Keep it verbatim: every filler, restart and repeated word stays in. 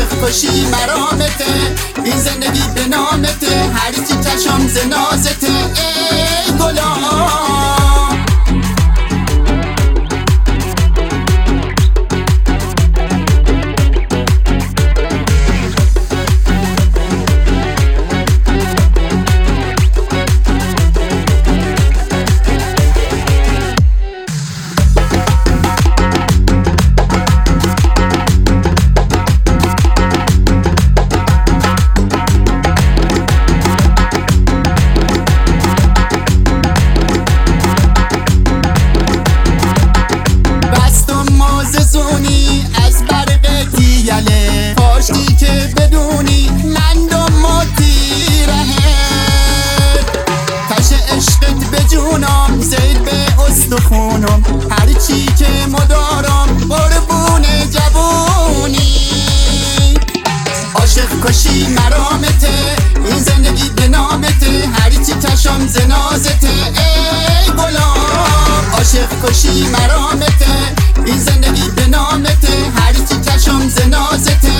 عاشق کشی مرامته، این زندگی به نامته، هرچی چشم ز نازته ای گلام. از برق تیله پاشتی که بدونی لندم موتی رهه، تش عشقت به جونم زید به استخونم، هرچی که مدارم قربون جوونی. عاشق کشی مرامته، این زندگی به نامته، هرچی چشم ز نازته ای گلام. عاشق کشی مرامته، این زندگی به نامته، هرچی چشم ز نازته